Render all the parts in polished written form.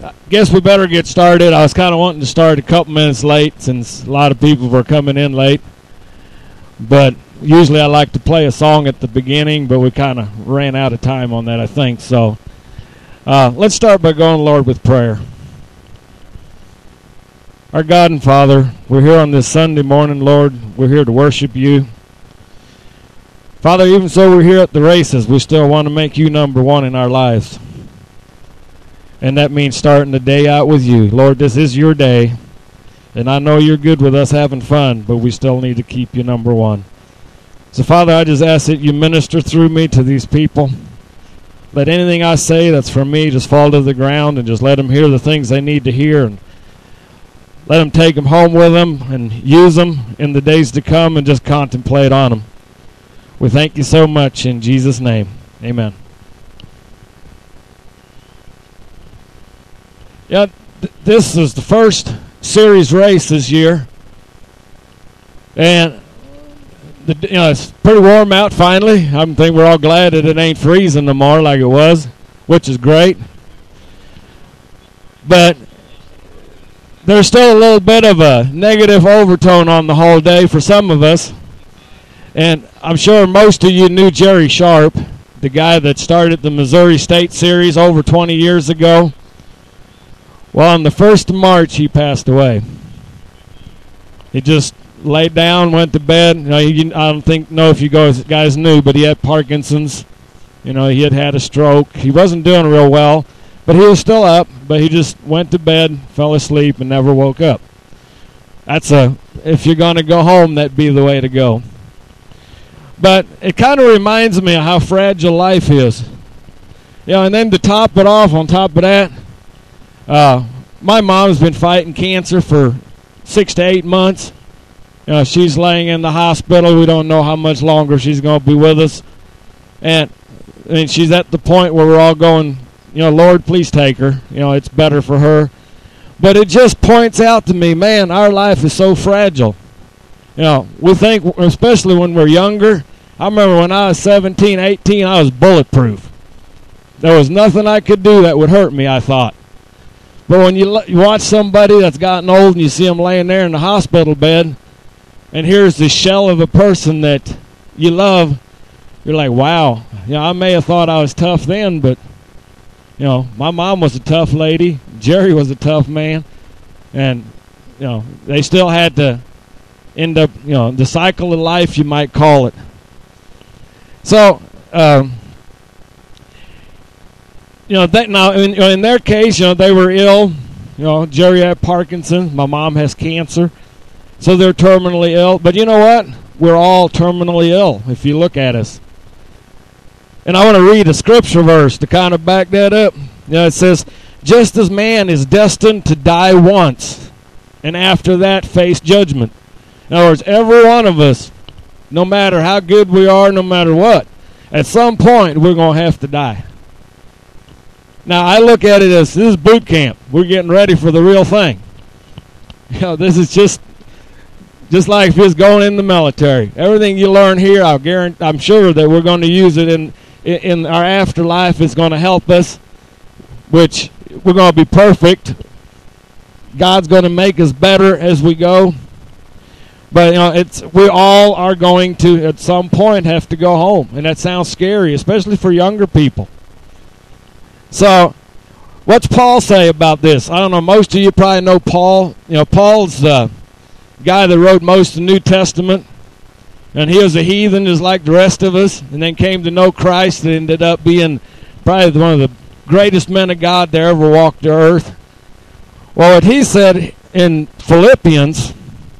guess we better get started. I was kind of wanting to start a couple minutes late since a lot of people were coming in late. But usually I like to play a song at the beginning, but we kind of ran out of time on that, I think. So let's start by going, Lord, with prayer. Our God and Father, we're here on this Sunday morning, Lord. We're here to worship you. Father, even so we're here at the races, we still want to make you number one in our lives. And that means starting the day out with you. Lord, this is your day. And I know you're good with us having fun, but we still need to keep you number one. So, Father, I just ask that you minister through me to these people. Let anything I say that's from me just fall to the ground, and just let them hear the things they need to hear, and let them take them home with them and use them in the days to come and just contemplate on them. We thank you so much in Jesus' name. Amen. Yeah, this is the first series race this year. And it's pretty warm out finally. I think we're all glad that it ain't freezing no more like it was, which is great. But there's still a little bit of a negative overtone on the whole day for some of us. And I'm sure most of you knew Jerry Sharp, the guy that started the Missouri State Series over 20 years ago. Well, on the 1st of March, he passed away. He just laid down, went to bed. I don't know if you guys knew, but he had Parkinson's. He had a stroke. He wasn't doing real well, but he was still up. But he just went to bed, fell asleep, and never woke up. If you're going to go home, that'd be the way to go. But it kind of reminds me of how fragile life is. And then to top it off, on top of that, my mom's been fighting cancer for 6 to 8 months. She's laying in the hospital. We don't know how much longer she's going to be with us. And she's at the point where we're all going, Lord, please take her. It's better for her. But it just points out to me, man, our life is so fragile. We think, especially when we're younger. I remember when I was 17, 18, I was bulletproof. There was nothing I could do that would hurt me, I thought. But when you watch somebody that's gotten old and you see them laying there in the hospital bed, and here's the shell of a person that you love, you're like, wow. I may have thought I was tough then, but, my mom was a tough lady. Jerry was a tough man. And, they still had to end up, the cycle of life, you might call it. So, now in their case, they were ill. Jerry had Parkinson's. My mom has cancer. So they're terminally ill. But you know what? We're all terminally ill if you look at us. And I want to read a scripture verse to kind of back that up. It says, just as man is destined to die once, and after that face judgment. In other words, every one of us, no matter how good we are, no matter what, at some point we're going to have to die. Now, I look at it as this is boot camp. We're getting ready for the real thing. This is just like if you was going in the military. Everything you learn here, I'm sure that we're going to use it in our afterlife. It's going to help us, which we're going to be perfect. God's going to make us better as we go. But, we all are going to, at some point, have to go home. And that sounds scary, especially for younger people. So, what's Paul say about this? I don't know. Most of you probably know Paul. Paul's the guy that wrote most of the New Testament. And he was a heathen just like the rest of us. And then came to know Christ and ended up being probably one of the greatest men of God that ever walked the earth. Well, what he said in Philippians...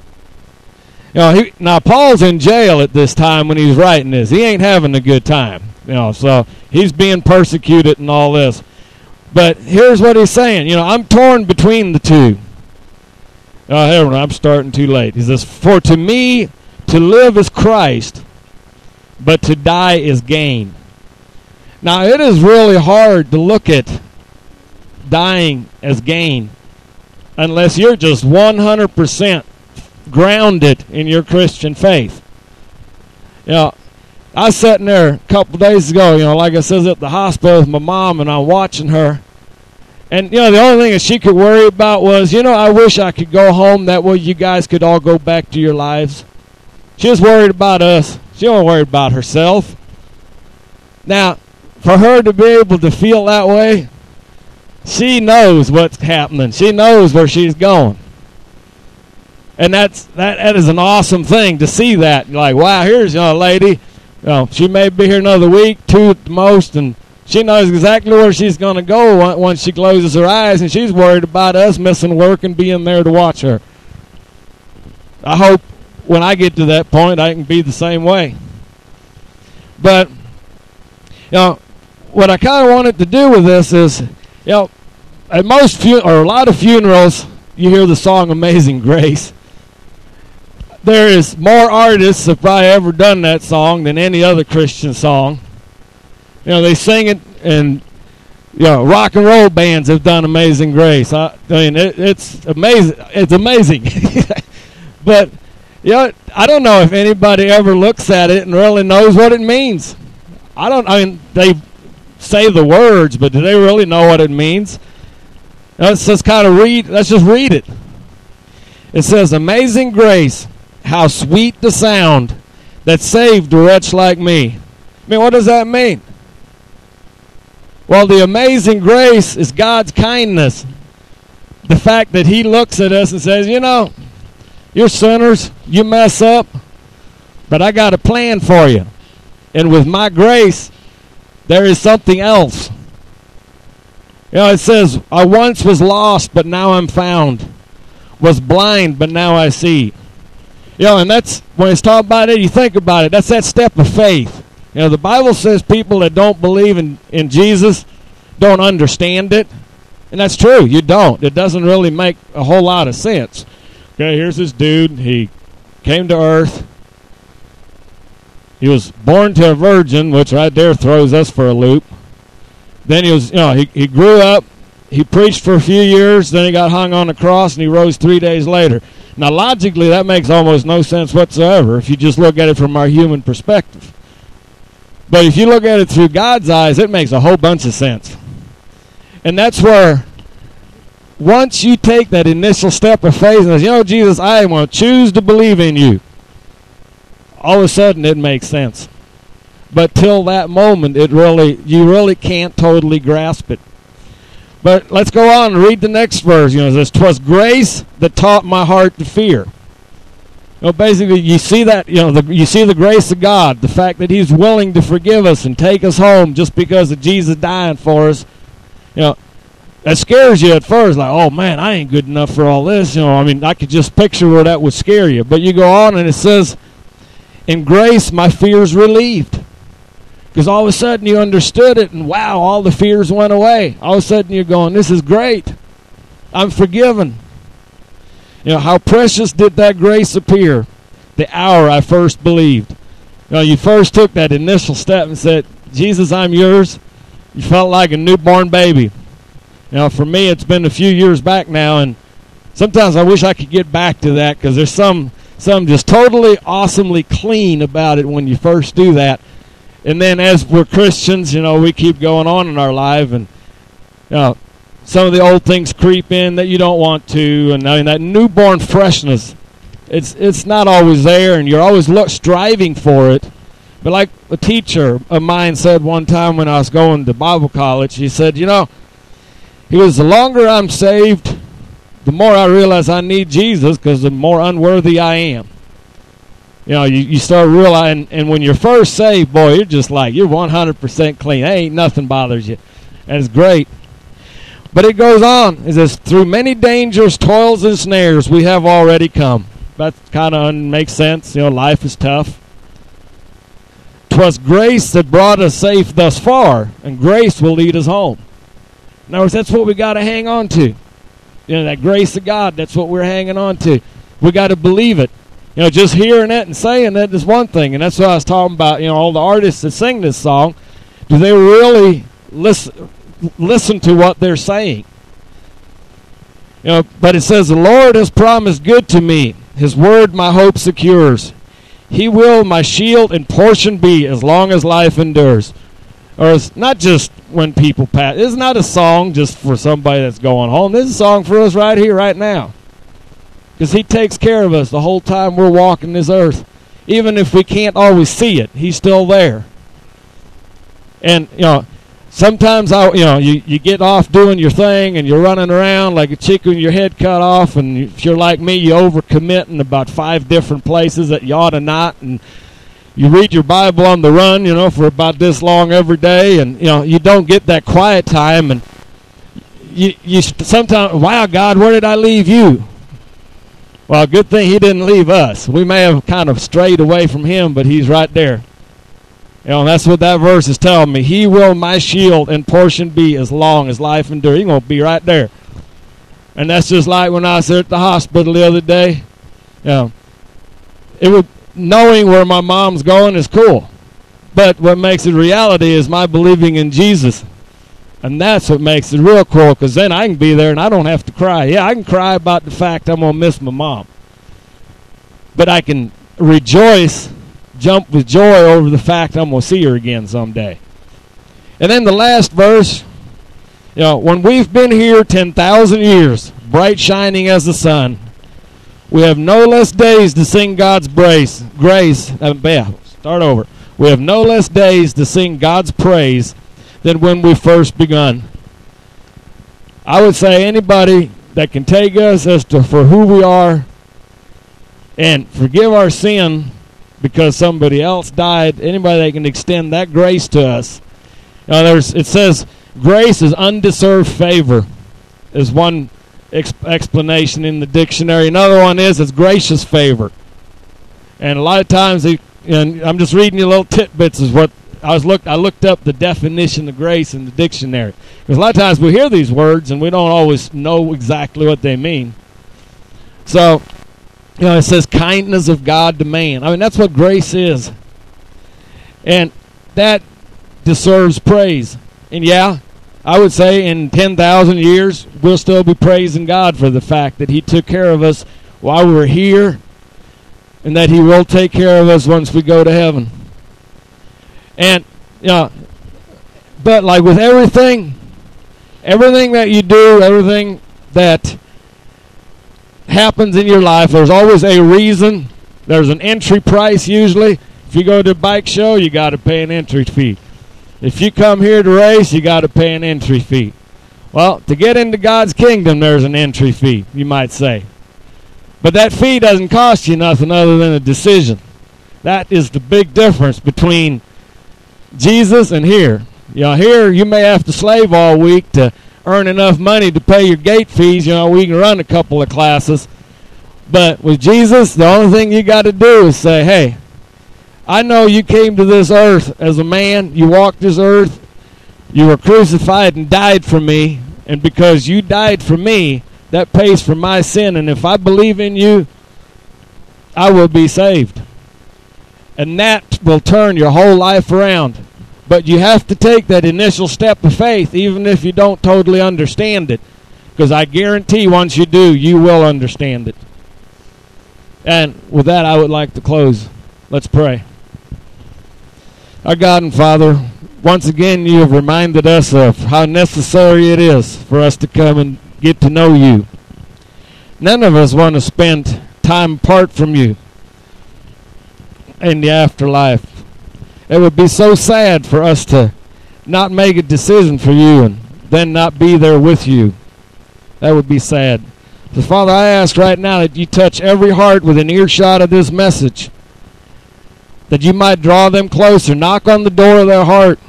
now Paul's in jail at this time when he's writing this. He ain't having a good time, so he's being persecuted and all this. But here's what he's saying. I'm torn between the two. I'm starting too late. He says, for to me, to live is Christ, but to die is gain. Now, it is really hard to look at dying as gain unless you're just 100% grounded in your Christian faith. I was sitting there a couple days ago, like I said, at the hospital with my mom, and I'm watching her. And, the only thing that she could worry about was, I wish I could go home. That way you guys could all go back to your lives. She was worried about us. She wasn't worried about herself. Now, for her to be able to feel that way, she knows what's happening. She knows where she's going. And that is an awesome thing to see that. Like, wow, here's a lady. She may be here another week, 2 at the most, and she knows exactly where she's going to go once she closes her eyes, and she's worried about us missing work and being there to watch her. I hope when I get to that point, I can be the same way. But, what I kind of wanted to do with this is, at most or a lot of funerals, you hear the song Amazing Grace. There is more artists that have probably ever done that song than any other Christian song. They sing it, and rock and roll bands have done Amazing Grace. I mean, it's amazing. It's amazing. But I don't know if anybody ever looks at it and really knows what it means. I mean, they say the words, but do they really know what it means? Let's just let's just read it. It says, "Amazing grace, how sweet the sound that saved a wretch like me." I mean, what does that mean? Well, the amazing grace is God's kindness. The fact that he looks at us and says, you're sinners, you mess up, but I got a plan for you. And with my grace, there is something else. It says, I once was lost, but now I'm found. Was blind, but now I see. And that's, when it's talking about it, you think about it, that's that step of faith. The Bible says people that don't believe in Jesus don't understand it. And that's true. You don't. It doesn't really make a whole lot of sense. Okay, here's this dude. He came to earth. He was born to a virgin, which right there throws us for a loop. Then he was, he grew up. He preached for a few years. Then he got hung on the cross, and he rose 3 days later. Now, logically, that makes almost no sense whatsoever if you just look at it from our human perspective. But if you look at it through God's eyes, it makes a whole bunch of sense. And that's where, once you take that initial step of faith and say, Jesus, I am going to choose to believe in you, all of a sudden it makes sense. But till that moment, you really can't totally grasp it. But let's go on and read the next verse. It says, "'Twas grace that taught my heart to fear." Basically, you see that, you see the grace of God, the fact that he's willing to forgive us and take us home just because of Jesus dying for us. That scares you at first, like, oh man, I ain't good enough for all this. I could just picture where that would scare you. But you go on and it says, "In grace my fears relieved." Because all of a sudden you understood it, and wow, all the fears went away. All of a sudden you're going, this is great. I'm forgiven. How precious did that grace appear the hour I first believed. You first took that initial step and said, Jesus, I'm yours. You felt like a newborn baby. For me, it's been a few years back now, and sometimes I wish I could get back to that, because there's some just totally awesomely clean about it when you first do that. And then as we're Christians, we keep going on in our life, and some of the old things creep in that you don't want to, and that newborn freshness, it's not always there, and you're always striving for it. But like a teacher of mine said one time when I was going to Bible college, he said, he goes, the longer I'm saved, the more I realize I need Jesus, because the more unworthy I am. You start realizing, and when you're first saved, boy, you're just like, you're 100% clean. Ain't nothing bothers you. And it's great. But it goes on. It says, through many dangers, toils, and snares, we have already come. That kind of makes sense. Life is tough. 'Twas grace that brought us safe thus far, and grace will lead us home. In other words, that's what we got to hang on to. That grace of God, that's what we're hanging on to. We got to believe it. Just hearing it and saying it is one thing, and that's what I was talking about. All the artists that sing this song, do they really listen to what they're saying? But it says, the Lord has promised good to me. His word my hope secures. He will my shield and portion be as long as life endures. Or it's not just when people pass. It's not a song just for somebody that's going home. This is a song for us right here, right now. Because he takes care of us the whole time we're walking this earth. Even if we can't always see it, he's still there. And, sometimes you get off doing your thing and you're running around like a chicken with your head cut off, and if you're like me, you overcommit in about 5 different places that you ought to not, and you read your Bible on the run, for about this long every day, and you don't get that quiet time, and you sometimes, wow, God, where did I leave you? Well, good thing he didn't leave us. We may have kind of strayed away from him, but he's right there. And that's what that verse is telling me. He will my shield and portion be as long as life endure. He's going to be right there. And that's just like when I was there at the hospital the other day. Knowing where my mom's going is cool. But what makes it reality is my believing in Jesus. And that's what makes it real cool, because then I can be there and I don't have to cry. Yeah, I can cry about the fact I'm going to miss my mom. But I can rejoice, jump with joy over the fact I'm going to see her again someday. And then the last verse, when we've been here 10,000 years, bright shining as the sun, we have no less days to sing God's grace. Start over. We have no less days to sing God's praise than when we first begun. I would say anybody that can take us for who we are and forgive our sin because somebody else died, anybody that can extend that grace to us. It says grace is undeserved favor is one explanation in the dictionary. Another one is it's gracious favor. And a lot of times, and I'm just reading you little tidbits is what I looked up the definition of grace in the dictionary. Because a lot of times we hear these words and we don't always know exactly what they mean. So, it says kindness of God to man. I mean, that's what grace is. And that deserves praise. And yeah, I would say in 10,000 years, we'll still be praising God for the fact that he took care of us while we were here, and that he will take care of us once we go to heaven. And, but like with everything that you do, everything that happens in your life, there's always a reason. There's an entry price usually. If you go to a bike show, you got to pay an entry fee. If you come here to race, you got to pay an entry fee. Well, to get into God's kingdom, there's an entry fee, you might say. But that fee doesn't cost you nothing other than a decision. That is the big difference between Jesus and here. Here you may have to slave all week to earn enough money to pay your gate fees. We can run a couple of classes. But with Jesus, the only thing you got to do is say, hey, I know you came to this earth as a man. You walked this earth. You were crucified and died for me. And because you died for me, that pays for my sin. And if I believe in you, I will be saved. And that will turn your whole life around. But you have to take that initial step of faith, even if you don't totally understand it. Because I guarantee once you do, you will understand it. And with that, I would like to close. Let's pray. Our God and Father, once again, you have reminded us of how necessary it is for us to come and get to know you. None of us want to spend time apart from you in the afterlife. It would be so sad for us to not make a decision for you and then not be there with you. That would be sad. So, Father, I ask right now that you touch every heart within earshot of this message, that you might draw them closer, knock on the door of their heart,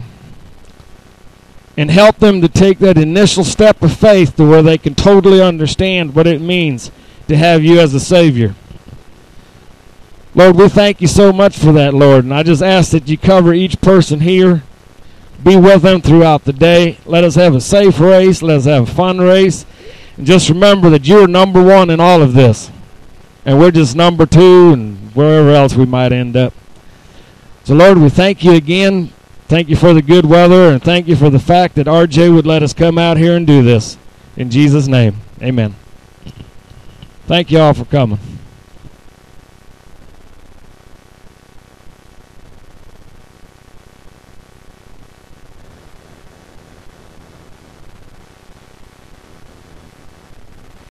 and help them to take that initial step of faith to where they can totally understand what it means to have you as a Savior. Lord, we thank you so much for that, Lord. And I just ask that you cover each person here. Be with them throughout the day. Let us have a safe race. Let us have a fun race. And just remember that you're number one in all of this. And we're just number two and wherever else we might end up. So, Lord, we thank you again. Thank you for the good weather. And thank you for the fact that RJ would let us come out here and do this. In Jesus' name, amen. Thank you all for coming.